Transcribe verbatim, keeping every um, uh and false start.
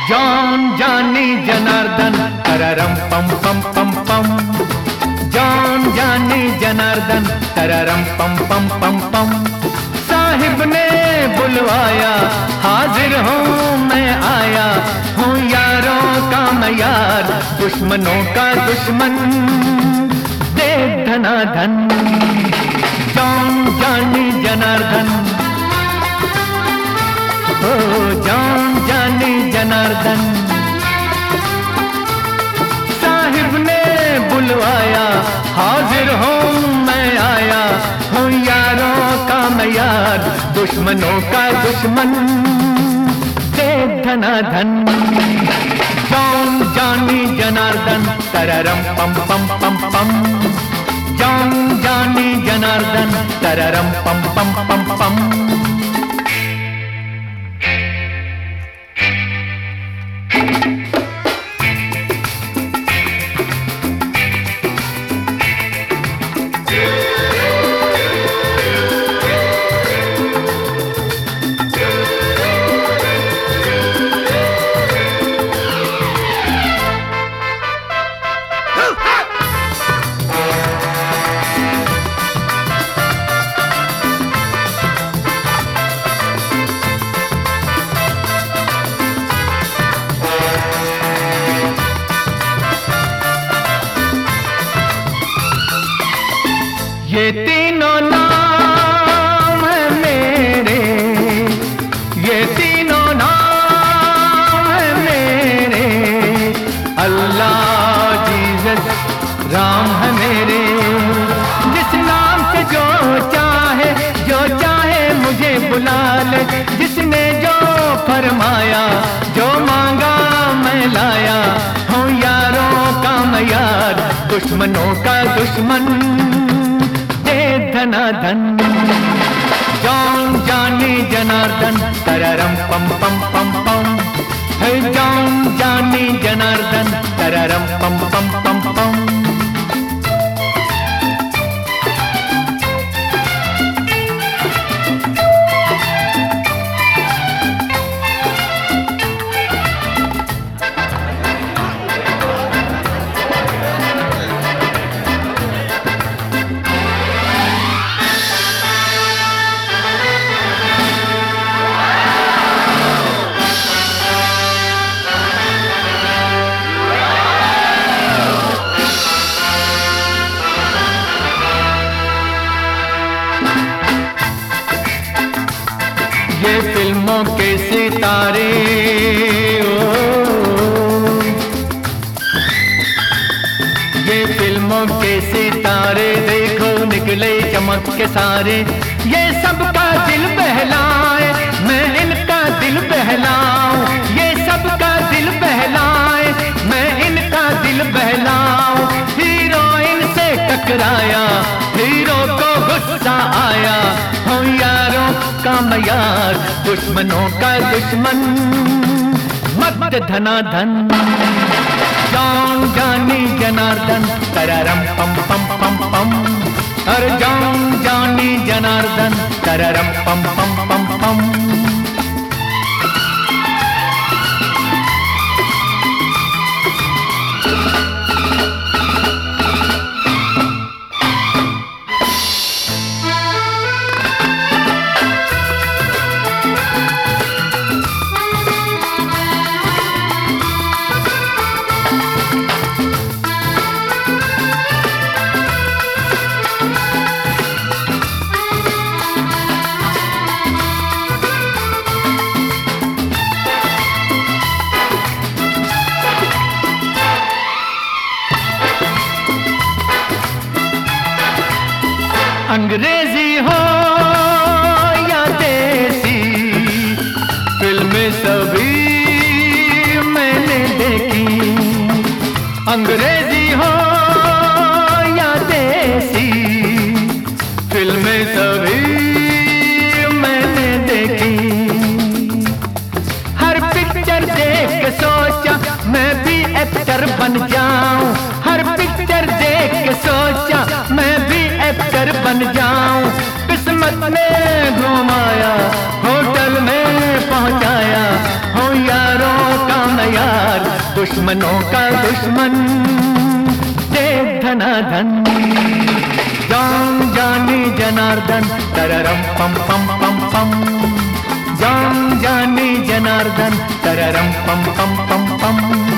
जान जानी जनार्दन तररम पम पम पम पम। जान जानी जनार्दन तररम पम पम पम पम। साहिब ने बुलवाया हाजिर हूँ मैं आया हूँ यारों का मैं यार दुश्मनों का दुश्मन दे धनाधन। जान जानी जनार्दन ओ जान जानी जनार्दन। साहिब ने बुलवाया हाजिर हूँ मैं आया हूँ यारों का मैं यार दुश्मनों का दुश्मन दे धनाधन। जान जानी जनार्दन तररम पम पम पम पम। जान जानी जनार्दन तररम पम पम पम पम। ये तीनों नाम है मेरे, ये तीनों नाम है मेरे। अल्लाह जीसस राम है मेरे। जिस नाम से जो चाहे जो चाहे मुझे बुला ले। जिसने जो फरमाया जो मांगा मैं लाया हूँ यारों का मैं यार दुश्मनों का दुश्मन धनाधन। जान जानी जनार्दन तररम पम पम पम पम। है जान जानी जनार्दन तररम पम पम पम पम। ये फिल्मों के सितारे ओ, ये फिल्मों के सितारे देखो निकले चमक के सारे। ये सबका दिल बहलाए मैं इनका दिल बहलाऊं। ये सबका दिल बहलाए मैं इनका दिल बहलाऊं। हीरोइन से टकराया हीरो को गुस्सा आया हूँ यारों का मैं यार दुश्मनों का दुश्मन मत धनाधन। जान जानी जनार्दन तररम पम पम पम पम। अरे जान जानी जनार्दन तररम पम पम पम पम। अंग्रेजी हो या देसी फिल्में सभी मैंने देखी। अंग्रेजी हो या देसी फिल्में सभी मैंने देखी। हर पिक्चर देख के सोचा मैं भी एक्टर बन जाऊं। हर पिक्चर देख के सोचा मैं भी एक्टर बन जाऊं। किस्मत ने घुमाया होटल में पहुंचाया हूँ यारों का मैं दुश्मनों का दुश्मन जय धनाधन। जान जाने जनार्दन तररम पम पम पम पम, जान जाने जनार्दन तररम पम पम पम पम।